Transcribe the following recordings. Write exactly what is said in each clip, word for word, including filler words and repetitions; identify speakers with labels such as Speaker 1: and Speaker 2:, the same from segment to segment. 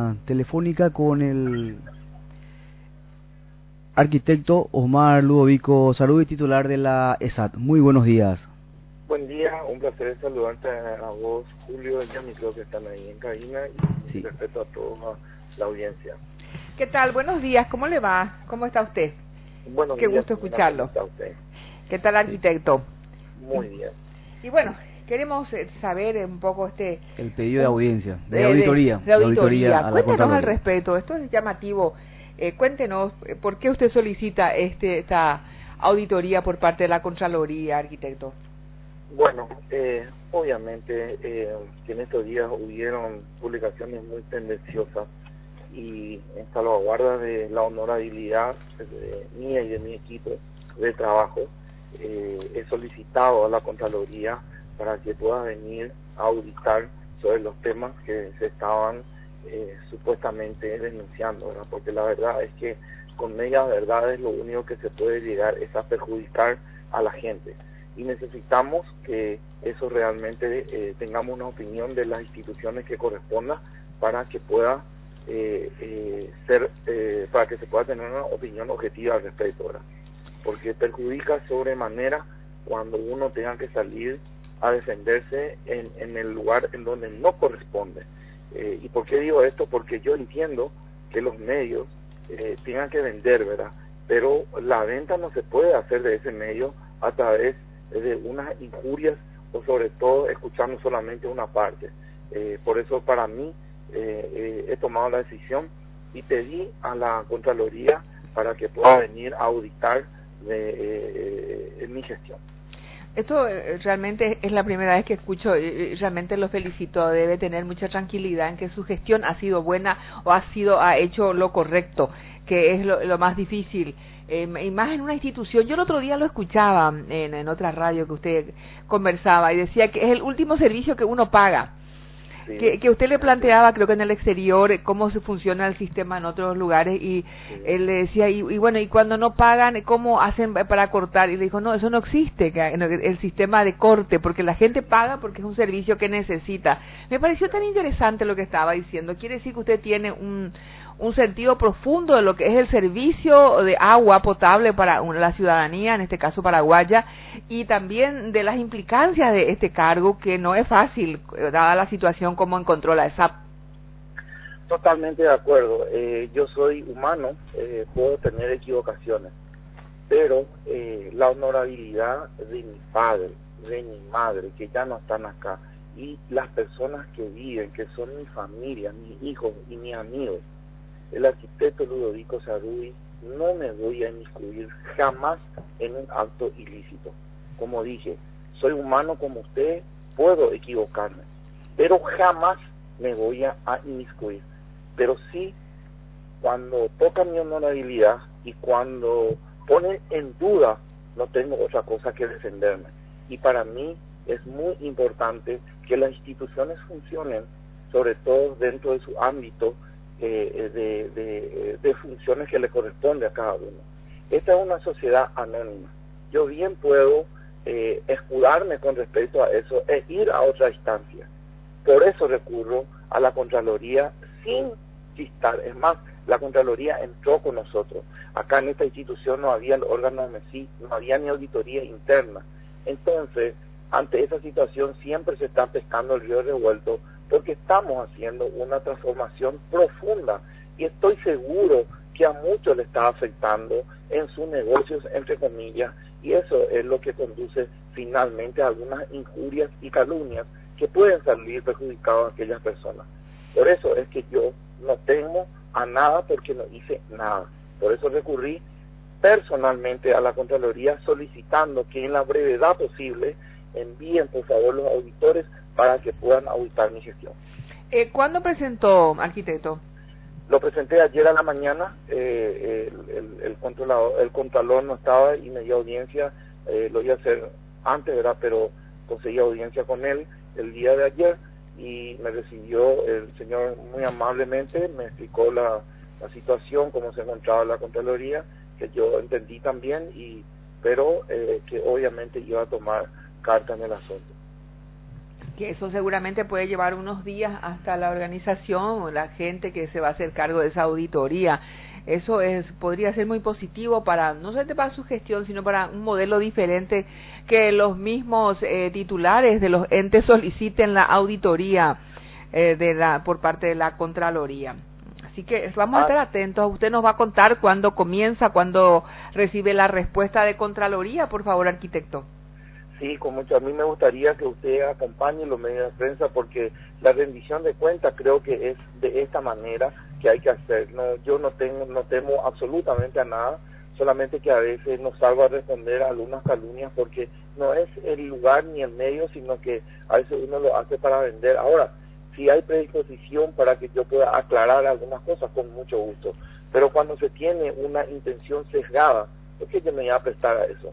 Speaker 1: línea telefónica con el arquitecto Osmar Ludovico Sarubí, titular de la E S A T. Muy buenos días.
Speaker 2: Buen día, un placer saludarte a vos, Julio, y a mis que están ahí en cabina, y sí. Respeto a toda la audiencia.
Speaker 3: ¿Qué tal? Buenos días, ¿cómo le va? ¿Cómo está usted?
Speaker 2: Buenos
Speaker 3: Qué
Speaker 2: días,
Speaker 3: gusto escucharlo.
Speaker 2: ¿Cómo está usted?
Speaker 3: ¿Qué tal, arquitecto?
Speaker 2: Muy bien.
Speaker 3: Y bueno, queremos saber un poco este...
Speaker 1: El pedido de audiencia, de,
Speaker 3: de
Speaker 1: auditoría.
Speaker 3: De, de auditoría.
Speaker 1: De auditoría
Speaker 3: Cuéntenos al respecto, esto es llamativo. Eh, cuéntenos, ¿por qué usted solicita este esta auditoría por parte de la Contraloría, arquitecto?
Speaker 2: Bueno, eh, obviamente eh, que en estos días hubieron publicaciones muy tendenciosas y en salvaguarda de la honorabilidad de mía y de mi equipo de trabajo, eh, he solicitado a la Contraloría para que pueda venir a auditar sobre los temas que se estaban eh, supuestamente denunciando, ¿verdad? Porque la verdad es que con medias verdades lo único que se puede llegar es a perjudicar a la gente. Y necesitamos que eso realmente eh, tengamos una opinión de las instituciones que corresponda para que pueda eh, eh, ser, eh, para que se pueda tener una opinión objetiva al respecto, ¿verdad? Porque perjudica sobremanera cuando uno tenga que salir a defenderse en, en el lugar en donde no corresponde. Eh, ¿Y por qué digo esto? Porque yo entiendo que los medios eh, tengan que vender, ¿verdad? Pero la venta no se puede hacer de ese medio a través de unas injurias o sobre todo escuchando solamente una parte. Eh, por eso para mí eh, eh, he tomado la decisión y pedí a la Contraloría para que pueda venir a auditar de, eh, eh, mi gestión.
Speaker 3: Esto eh, realmente es la primera vez que escucho, eh, realmente lo felicito, debe tener mucha tranquilidad en que su gestión ha sido buena o ha sido ha hecho lo correcto, que es lo, lo más difícil. Eh, y más en una institución. Yo el otro día lo escuchaba en, en otra radio que usted conversaba y decía que es el último servicio que uno paga. Sí. Que, que usted le planteaba, creo que en el exterior, cómo se funciona el sistema en otros lugares y sí. Él le decía, y, y bueno, y cuando no pagan, ¿cómo hacen para cortar? Y le dijo, no, eso no existe, que el sistema de corte, porque la gente paga porque es un servicio que necesita. Me pareció tan interesante lo que estaba diciendo. Quiere decir que usted tiene un un sentido profundo de lo que es el servicio de agua potable para la ciudadanía, en este caso paraguaya, y también de las implicancias de este cargo, que no es fácil, dada la situación como encontró la E S A T.
Speaker 2: Totalmente de acuerdo. Eh, yo soy humano, eh, puedo tener equivocaciones, pero eh, la honorabilidad de mi padre, de mi madre, que ya no están acá, y las personas que viven, que son mi familia, mis hijos y mis amigos, el arquitecto Ludovico Sarubí, no me voy a inmiscuir jamás en un acto ilícito. Como dije, soy humano como usted, puedo equivocarme, pero jamás me voy a, a inmiscuir. Pero sí, cuando toca mi honorabilidad y cuando ponen en duda, no tengo otra cosa que defenderme. Y para mí es muy importante que las instituciones funcionen, sobre todo dentro de su ámbito Eh, de, de, de funciones que le corresponde a cada uno. Esta es una sociedad anónima. Yo bien puedo eh, escudarme con respecto a eso e ir a otra instancia. Por eso recurro a la Contraloría sin chistar. Es más, la Contraloría entró con nosotros. Acá en esta institución no había el órgano de MESI, no había ni auditoría interna. Entonces, ante esa situación siempre se está pescando el río revuelto, porque estamos haciendo una transformación profunda y estoy seguro que a muchos le está afectando en sus negocios, entre comillas, y eso es lo que conduce finalmente a algunas injurias y calumnias que pueden salir perjudicados a aquellas personas. Por eso es que yo no temo a nada porque no hice nada. Por eso recurrí personalmente a la Contraloría solicitando que en la brevedad posible envíen por favor los auditores para que puedan auditar mi gestión.
Speaker 3: Eh, ¿Cuándo presentó, arquitecto?
Speaker 2: Lo presenté ayer a la mañana, eh, el, el, el, controlador, el contralor no estaba y me dio audiencia, eh, lo iba a hacer antes, ¿verdad? Pero conseguí audiencia con él el día de ayer y me recibió el señor muy amablemente, me explicó la, la situación, cómo se encontraba la Contraloría, que yo entendí también, y pero eh, que obviamente iba a tomar carta en el asunto.
Speaker 3: Que eso seguramente puede llevar unos días hasta la organización o la gente que se va a hacer cargo de esa auditoría. Eso es podría ser muy positivo para, no solamente para su gestión, sino para un modelo diferente, que los mismos eh, titulares de los entes soliciten la auditoría eh, de la por parte de la Contraloría. Así que vamos a estar atentos. Usted nos va a contar cuándo comienza, cuándo recibe la respuesta de Contraloría, por favor, arquitecto.
Speaker 2: Sí, con mucho. A mí me gustaría que usted acompañe los medios de prensa, porque la rendición de cuentas creo que es de esta manera que hay que hacer. No, yo no tengo, no temo absolutamente a nada, solamente que a veces no salgo a responder a algunas calumnias, porque no es el lugar ni el medio, sino que a veces uno lo hace para vender. Ahora, si hay predisposición para que yo pueda aclarar algunas cosas, con mucho gusto. Pero cuando se tiene una intención sesgada, ¿por qué yo me voy a prestar a eso?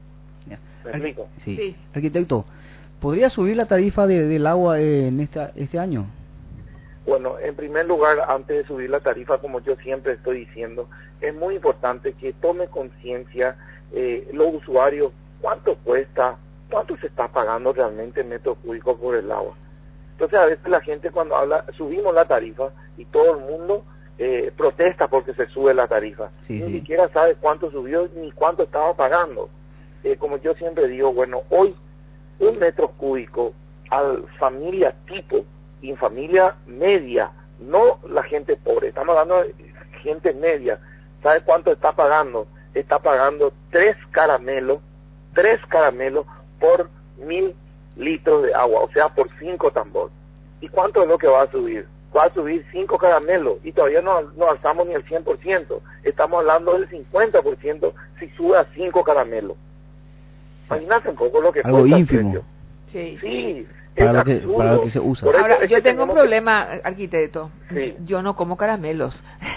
Speaker 2: ¿Me explico?
Speaker 1: Sí.
Speaker 3: Sí.
Speaker 1: Arquitecto, ¿podría subir la tarifa de, del agua en esta, este año?
Speaker 2: Bueno, en primer lugar, antes de subir la tarifa, como yo siempre estoy diciendo, es muy importante que tome conciencia eh, los usuarios, cuánto cuesta, cuánto se está pagando realmente en metros cúbicos por el agua. Entonces, a veces la gente cuando habla, subimos la tarifa y todo el mundo eh, protesta porque se sube la tarifa.
Speaker 1: Sí,
Speaker 2: ni
Speaker 1: sí.
Speaker 2: siquiera sabe cuánto subió ni cuánto estaba pagando. Eh, como yo siempre digo, bueno, hoy un metro cúbico a familia tipo y en familia media, no la gente pobre, estamos hablando de gente media, ¿sabe cuánto está pagando? Está pagando tres caramelos, tres caramelos por mil litros de agua, o sea, por cinco tambor. ¿Y cuánto es lo que va a subir? Va a subir cinco caramelos y todavía no, no alzamos ni el cien por ciento, estamos hablando del cincuenta por ciento si sube a cinco caramelos. Imagínate un poco lo que
Speaker 1: algo
Speaker 2: cuesta
Speaker 1: ínfimo.
Speaker 2: el
Speaker 3: Sí.
Speaker 2: precio. Sí,
Speaker 1: para
Speaker 2: es
Speaker 1: lo, que,
Speaker 2: absurdo.
Speaker 1: para lo que se usa.
Speaker 2: Por eso
Speaker 3: Ahora,
Speaker 2: es
Speaker 3: yo
Speaker 2: que
Speaker 3: tengo un
Speaker 2: tenemos
Speaker 3: problema, arquitecto.
Speaker 2: Sí.
Speaker 3: Yo no como caramelos.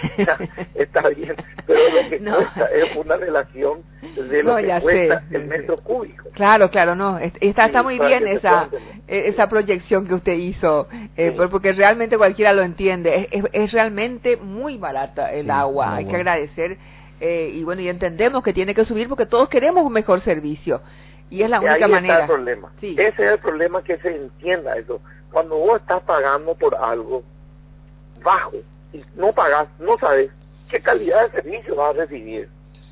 Speaker 2: Está bien, pero lo que
Speaker 3: No.
Speaker 2: cuesta es una relación de lo
Speaker 3: No,
Speaker 2: que
Speaker 3: ya
Speaker 2: cuesta
Speaker 3: sé.
Speaker 2: el metro cúbico.
Speaker 3: Claro, claro, no. es- Está,
Speaker 2: Sí,
Speaker 3: está muy
Speaker 2: para
Speaker 3: bien
Speaker 2: que se
Speaker 3: esa
Speaker 2: pueda entender.
Speaker 3: eh, esa proyección que usted hizo, eh,
Speaker 2: Sí.
Speaker 3: por- porque realmente cualquiera lo entiende. Es, es, es realmente muy barata el
Speaker 1: Sí,
Speaker 3: agua.
Speaker 1: el
Speaker 3: Hay
Speaker 1: agua.
Speaker 3: que agradecer eh, y bueno, y entendemos que tiene que subir porque todos queremos un mejor servicio. Y es la
Speaker 2: Y
Speaker 3: única
Speaker 2: ahí
Speaker 3: manera.
Speaker 2: está el problema.
Speaker 3: Sí.
Speaker 2: Ese es el problema, que se entienda eso. Cuando vos estás pagando por algo bajo y no pagas, no sabes qué calidad de servicio vas a recibir.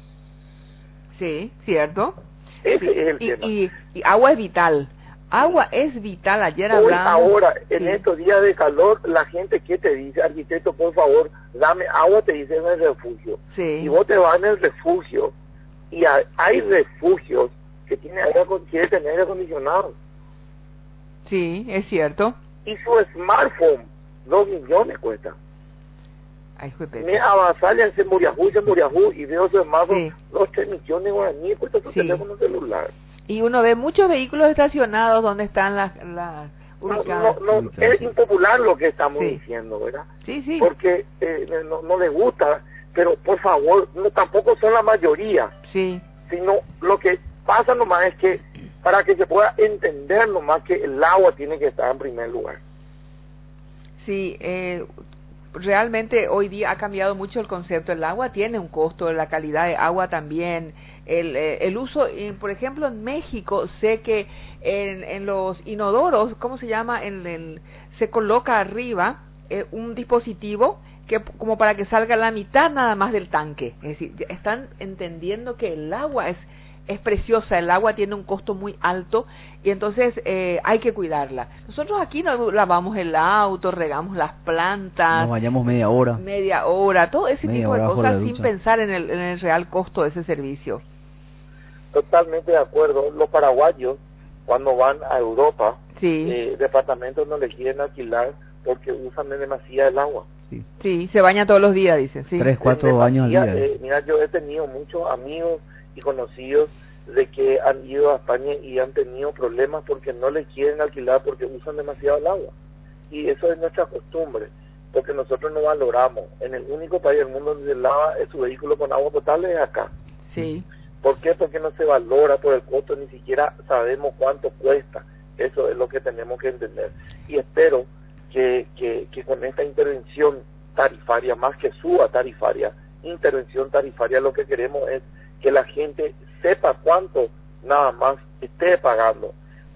Speaker 3: Sí, cierto.
Speaker 2: Ese
Speaker 3: Sí,
Speaker 2: es el
Speaker 3: y,
Speaker 2: tema.
Speaker 3: y, y agua es vital. Agua es vital. Ayer
Speaker 2: Hoy,
Speaker 3: hablamos.
Speaker 2: ahora, en
Speaker 3: Sí.
Speaker 2: estos días de calor, la gente que te dice, arquitecto, por favor, dame agua, te dice en el refugio.
Speaker 3: Sí.
Speaker 2: Y vos te vas en el refugio, y hay, hay refugios que tienen aire, acon- quieren tener aire acondicionado.
Speaker 3: Sí, es cierto.
Speaker 2: Y su smartphone, dos millones cuesta.
Speaker 3: Ay, fue Pepe.
Speaker 2: Me avasallan en Muriajú, en Muriajú, y veo su smartphone,
Speaker 3: Sí.
Speaker 2: dos, tres millones de guaraníes cuesta su
Speaker 3: Sí.
Speaker 2: teléfono celular.
Speaker 3: Y uno ve muchos vehículos estacionados donde están las, las
Speaker 2: No,
Speaker 3: ubicadas.
Speaker 2: no, no,
Speaker 1: Ubicadas,
Speaker 2: es
Speaker 1: sí.
Speaker 2: impopular lo que estamos
Speaker 3: Sí.
Speaker 2: diciendo, ¿verdad?
Speaker 3: Sí, sí.
Speaker 2: Porque eh, no, no les gusta, pero por favor, no, tampoco son la mayoría,
Speaker 3: Sí,
Speaker 2: sino lo que pasa nomás es que para que se pueda entender nomás que el agua tiene que estar en primer lugar.
Speaker 3: sí. Eh, realmente hoy día ha cambiado mucho el concepto. El agua tiene un costo, la calidad de agua también. El, eh, el uso, eh, por ejemplo, en México sé que en, en los inodoros, ¿cómo se llama? En el, se coloca arriba eh, un dispositivo que como para que salga la mitad nada más del tanque. Es decir, ya están entendiendo que el agua es es preciosa, el agua tiene un costo muy alto y entonces eh, hay que cuidarla. Nosotros aquí no lavamos el auto, regamos las plantas,
Speaker 1: Nos vayamos media hora.
Speaker 3: media hora, todo ese
Speaker 1: Media
Speaker 3: tipo de
Speaker 1: hora bajo la
Speaker 3: cosas sin
Speaker 1: ducha.
Speaker 3: pensar en el, en el real costo de ese servicio.
Speaker 2: Totalmente de acuerdo. Los paraguayos, cuando van a Europa,
Speaker 3: Sí,
Speaker 2: eh, departamentos no les quieren alquilar porque usan demasiado el agua.
Speaker 1: Sí.
Speaker 3: sí, se baña todos los días, dicen, sí.
Speaker 1: Tres, cuatro
Speaker 2: Demasiado,
Speaker 1: años al día.
Speaker 2: eh, mira, yo he tenido muchos amigos y conocidos de que han ido a España y han tenido problemas porque no les quieren alquilar porque usan demasiado el agua. Y eso es nuestra costumbre, porque nosotros no valoramos. En el único país del mundo donde se lava su vehículo con agua potable es acá.
Speaker 3: Sí,
Speaker 2: ¿Por qué? Porque no se valora por el costo, ni siquiera sabemos cuánto cuesta. Eso es lo que tenemos que entender. Y espero que, que, que con esta intervención tarifaria, más que suba tarifaria, intervención tarifaria, lo que queremos es que la gente sepa cuánto nada más esté pagando.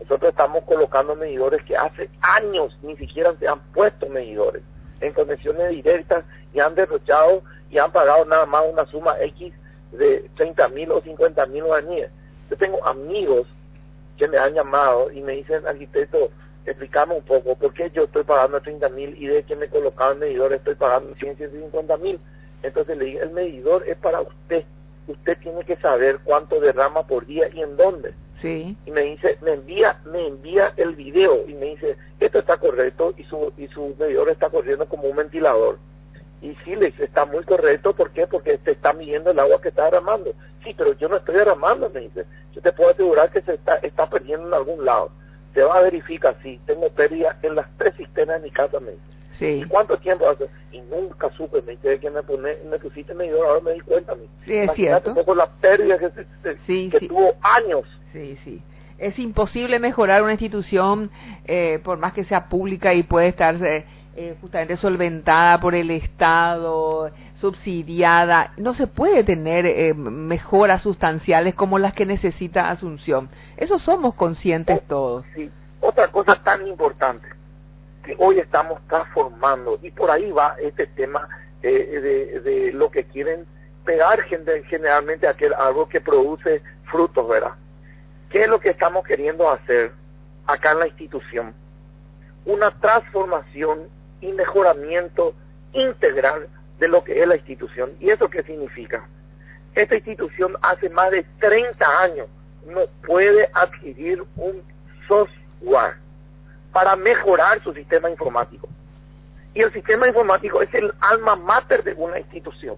Speaker 2: Nosotros estamos colocando medidores que hace años ni siquiera se han puesto medidores en conexiones directas y han derrochado y han pagado nada más una suma X de treinta mil o cincuenta mil guaraníes. Yo tengo amigos que me han llamado y me dicen, arquitecto, explícame un poco, ¿por qué yo estoy pagando treinta mil y de que me colocaban medidores estoy pagando cien, ciento cincuenta mil? Entonces le digo, el medidor es para usted. Usted tiene que saber cuánto derrama por día y en dónde.
Speaker 3: Sí.
Speaker 2: Y me dice, me envía, me envía el video y me dice, esto está correcto y su y su medidor está corriendo como un ventilador. Y sí, le dice, está muy correcto, ¿por qué? Porque te está midiendo el agua que está derramando. Sí, pero yo no estoy derramando, me dice. Yo te puedo asegurar que se está, está perdiendo en algún lado. Se va a verificar, sí, tengo pérdida en las tres cisternas de mi casa, me dice.
Speaker 3: Sí.
Speaker 2: ¿Y cuánto tiempo hace? Y nunca supe, me dice, que me, pone, me pusiste medidor, ahora me di cuenta. Me dice.
Speaker 3: Sí, es
Speaker 2: Imagínate
Speaker 3: cierto.
Speaker 2: un poco la pérdida que, se, se,
Speaker 3: sí,
Speaker 2: que
Speaker 3: sí.
Speaker 2: tuvo años.
Speaker 3: Sí, sí. Es imposible mejorar una institución, eh, por más que sea pública y puede estar eh, eh, justamente solventada por el Estado, subsidiada. No se puede tener eh, mejoras sustanciales como las que necesita Asunción. Eso somos conscientes
Speaker 2: oh,
Speaker 3: todos.
Speaker 2: Sí. Otra cosa tan importante que hoy estamos transformando, y por ahí va este tema eh, de, de lo que quieren pegar generalmente aquel árbol que produce frutos, ¿verdad? ¿Qué es lo que estamos queriendo hacer acá en la institución? Una transformación y mejoramiento integral de lo que es la institución. ¿Y eso qué significa? Esta institución hace más de treinta años no puede adquirir un software para mejorar su sistema informático. Y el sistema informático es el alma mater de una institución.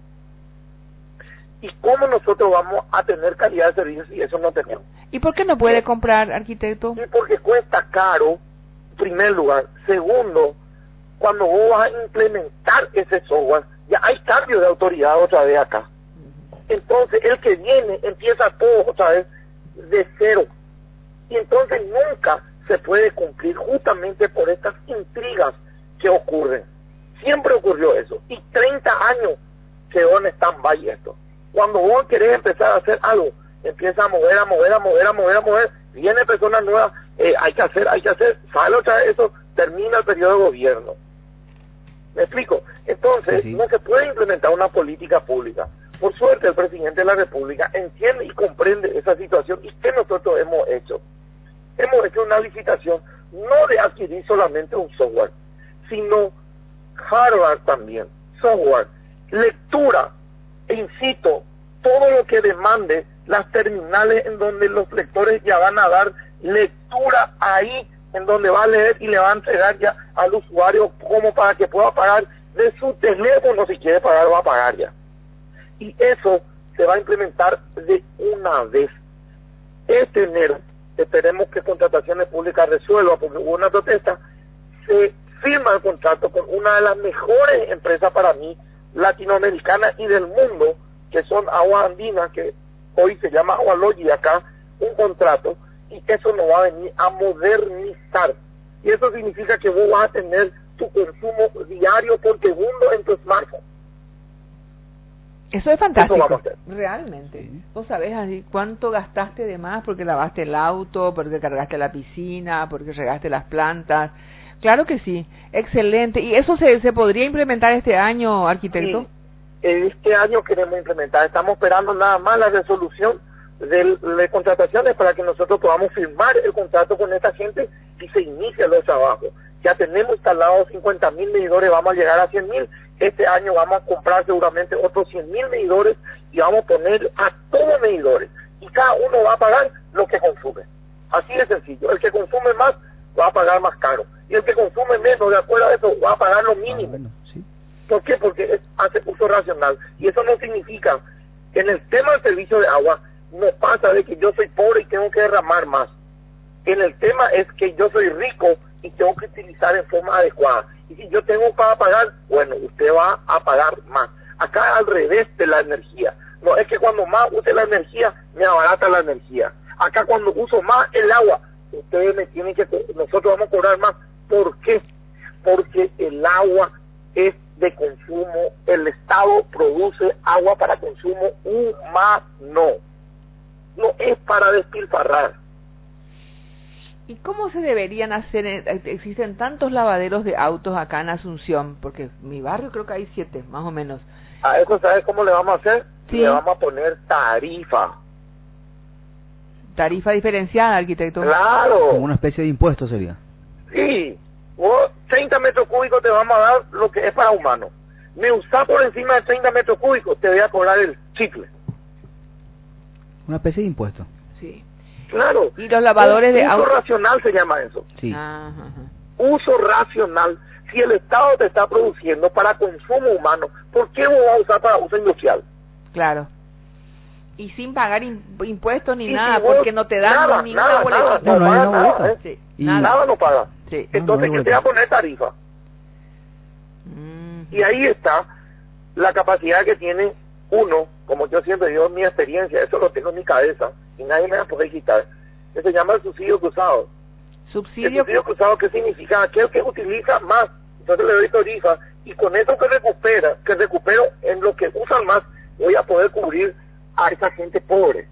Speaker 2: ¿Y cómo nosotros vamos a tener calidad de servicios si eso no tenemos?
Speaker 3: ¿Y por qué no puede comprar, arquitecto?
Speaker 2: Sí, porque cuesta caro, en primer lugar. Segundo, cuando vos vas a implementar ese software, ya hay cambio de autoridad otra vez acá. Entonces, el que viene empieza todo otra vez de cero. Y entonces nunca se puede cumplir justamente por estas intrigas que ocurren. Siempre ocurrió eso. Y treinta años quedó en stand-by esto. Cuando vos querés empezar a hacer algo, empieza a mover, a mover, a mover, a mover, a mover, viene personas nuevas, eh, hay que hacer, hay que hacer, sale otra vez eso, termina el periodo de gobierno. ¿Me explico? Entonces, sí, sí. no se puede implementar una política pública. Por suerte, el presidente de la República entiende y comprende esa situación. ¿Y qué nosotros hemos hecho? Hemos hecho una licitación, no de adquirir solamente un software, sino hardware también, software, lectura, incito, todo lo que demande las terminales en donde los lectores ya van a dar lectura ahí, en donde va a leer y le va a entregar ya al usuario como para que pueda pagar de su teléfono, si quiere pagar, va a pagar ya. Y eso se va a implementar de una vez. Este enero, esperemos que Contrataciones Públicas resuelva, porque hubo una protesta, se firma el contrato con una de las mejores empresas para mí, latinoamericanas y del mundo, que son Agua Andina, que hoy se llama Agua Logi acá, un contrato, y eso nos va a venir a modernizar. Y eso significa que vos vas a tener tu consumo diario por segundo en tu smartphone.
Speaker 3: Eso es fantástico,
Speaker 2: eso vamos a hacer.
Speaker 3: Realmente. Sí. Vos sabés así cuánto gastaste de más porque lavaste el auto, porque cargaste la piscina, porque regaste las plantas. Claro que sí, excelente. ¿Y eso se, se podría implementar este año, arquitecto?
Speaker 2: Sí, este año queremos implementar. Estamos esperando nada más la resolución de, de contrataciones para que nosotros podamos firmar el contrato con esta gente y se inicie los trabajos. Ya tenemos instalados cincuenta mil medidores, vamos a llegar a cien mil. Este año vamos a comprar seguramente otros cien mil medidores y vamos a poner a todos medidores. Y cada uno va a pagar lo que consume. Así de sencillo. El que consume más va a pagar más caro. Y el que consume menos, de acuerdo a eso, va a pagar lo mínimo. Ah, bueno, sí. ¿Por qué? Porque es, hace uso racional. Y eso no significa que en el tema del servicio de agua no pasa de que yo soy pobre y tengo que derramar más. En el tema es que yo soy rico y tengo que utilizar en forma adecuada. Y si yo tengo para pagar, bueno, usted va a pagar más. Acá al revés de la energía. No es que cuando más use la energía, me abarata la energía. Acá cuando uso más el agua, ustedes me tienen que, nosotros vamos a cobrar más. ¿Por qué? Porque el agua es de consumo, el Estado produce agua para consumo humano, no es para despilfarrar.
Speaker 3: ¿Y cómo se deberían hacer? Existen tantos lavaderos de autos acá en Asunción, porque en mi barrio creo que hay siete, más o menos.
Speaker 2: A eso, ¿sabes cómo le vamos a hacer?
Speaker 3: Sí.
Speaker 2: Le vamos a poner tarifa.
Speaker 3: Tarifa diferenciada, arquitecto.
Speaker 2: Claro.
Speaker 1: Como una especie de impuesto sería.
Speaker 2: Sí. Vos, treinta metros cúbicos te vamos a dar lo que es para humanos. Me usás por encima de treinta metros cúbicos, te voy a cobrar el chicle.
Speaker 1: Una especie de impuesto.
Speaker 3: Sí.
Speaker 2: Claro.
Speaker 3: Y los lavadores de
Speaker 2: uso
Speaker 3: autos.
Speaker 2: racional se llama eso.
Speaker 1: Sí.
Speaker 3: Ajá, ajá.
Speaker 2: Uso racional. Si el Estado te está produciendo para consumo humano, ¿por qué vos vas a usar para uso industrial?
Speaker 3: Claro. Y sin pagar imp- impuestos ni
Speaker 2: Y
Speaker 3: nada,
Speaker 2: si vos-
Speaker 3: porque no te dan
Speaker 2: nada,
Speaker 3: ni
Speaker 2: nada,
Speaker 3: una
Speaker 2: nada,
Speaker 3: boletita.
Speaker 1: No, no hay
Speaker 2: paga
Speaker 1: una
Speaker 2: nada,
Speaker 1: boleta.
Speaker 2: ¿eh?
Speaker 3: Sí,
Speaker 1: Y-
Speaker 3: nada.
Speaker 2: Nada no paga.
Speaker 3: Sí.
Speaker 1: No,
Speaker 2: Entonces,
Speaker 1: no hay
Speaker 2: ¿qué te va a
Speaker 1: boleta.
Speaker 2: poner tarifa?
Speaker 3: Mm.
Speaker 2: Y ahí está la capacidad que tiene uno, como yo siempre digo, mi experiencia, eso lo tengo en mi cabeza y nadie me va a poder quitar, que se llama el subsidio cruzado. El
Speaker 3: Subsidio.
Speaker 2: subsidio cruzado, ¿qué significa? Aquel que utiliza más, entonces le doy tarifa y con eso que recupera, que recupero en lo que usan más, voy a poder cubrir a esa gente pobre.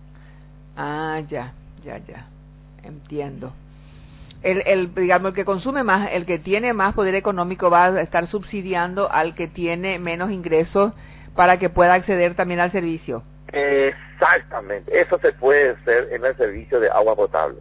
Speaker 3: Ah, ya, ya, ya. Entiendo. El, el, digamos, el que consume más, el que tiene más poder económico va a estar subsidiando al que tiene menos ingresos para que pueda acceder también al servicio.
Speaker 2: Exactamente, eso se puede hacer en el servicio de agua potable.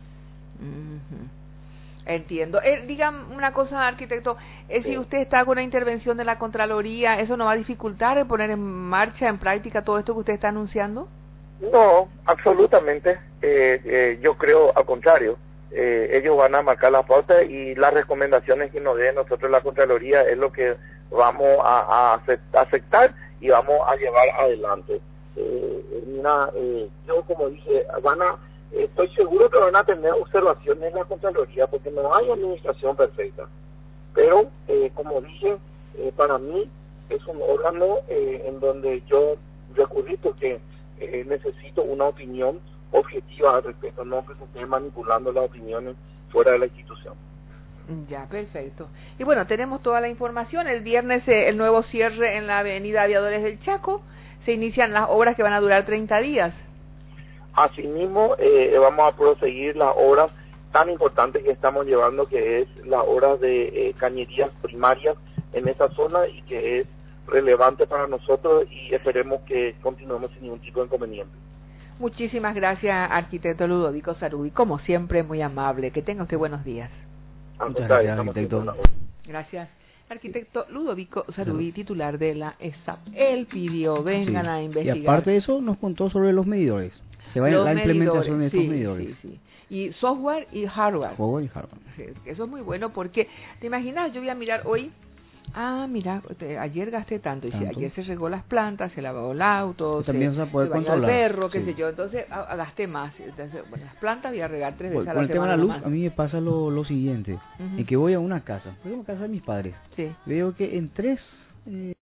Speaker 3: Ujú. Entiendo. Eh, dígame una cosa, arquitecto, eh,
Speaker 2: Sí.
Speaker 3: si usted está con una intervención de la Contraloría, ¿eso no va a dificultar en poner en marcha, en práctica todo esto que usted está anunciando?
Speaker 2: No, absolutamente. Eh, eh, yo creo al contrario. Eh, ellos van a marcar la pauta y las recomendaciones que nos dé nosotros la Contraloría es lo que vamos a, a aceptar y vamos a llevar adelante. Eh, mira, eh, yo como dije, van a, estoy seguro que van a tener observaciones en la Contraloría porque no hay administración perfecta. Pero, eh, como dije, eh, para mí es un órgano eh, en donde yo recurrí porque eh, necesito una opinión objetiva al respecto, no que se esté manipulando las opiniones fuera de la institución.
Speaker 3: Ya, perfecto. Y bueno, tenemos toda la información. El viernes eh, el nuevo cierre en la avenida Aviadores del Chaco. Se inician las obras que van a durar treinta días.
Speaker 2: Asimismo, eh, vamos a proseguir las obras tan importantes que estamos llevando, que es las obras de eh, cañerías primarias en esa zona y que es relevante para nosotros y esperemos que continuemos sin ningún tipo de inconveniente.
Speaker 3: Muchísimas gracias, arquitecto Ludovico Sarubi. Como siempre, muy amable. Que tenga usted buenos días.
Speaker 2: Al
Speaker 1: Muchas
Speaker 2: contrario,
Speaker 1: gracias,
Speaker 2: estamos
Speaker 1: arquitecto.
Speaker 2: haciendo la obra.
Speaker 3: Gracias. Arquitecto Ludovico Sarubi, titular de la E S A P. Él pidió, vengan
Speaker 1: Sí.
Speaker 3: a
Speaker 1: Y
Speaker 3: investigar.
Speaker 1: aparte de eso, nos contó sobre los medidores. Se va
Speaker 3: Los
Speaker 1: la implementación de
Speaker 3: medidores,
Speaker 1: estos
Speaker 3: sí,
Speaker 1: medidores.
Speaker 3: sí, sí. Y software y hardware.
Speaker 1: Juego y hardware.
Speaker 3: Sí, eso es muy bueno porque, ¿te imaginas? Yo voy a mirar hoy, ah, mira, te- ayer gasté tanto, y si
Speaker 1: Tanto.
Speaker 3: ayer se regó las plantas, se lavó el auto,
Speaker 1: Que también
Speaker 3: se,
Speaker 1: se puede
Speaker 3: se bañó el
Speaker 1: controlar,
Speaker 3: perro, qué
Speaker 1: sí.
Speaker 3: sé yo, entonces a, a gasté más. Entonces, bueno, las plantas voy a regar tres
Speaker 1: Con
Speaker 3: veces a
Speaker 1: con
Speaker 3: la
Speaker 1: el tema de
Speaker 3: semana
Speaker 1: la luz,
Speaker 3: nomás.
Speaker 1: a mí me pasa lo, lo siguiente.
Speaker 3: Ujú.
Speaker 1: En que voy a una casa, voy a una casa de mis padres.
Speaker 3: Sí.
Speaker 1: Veo que en tres... eh,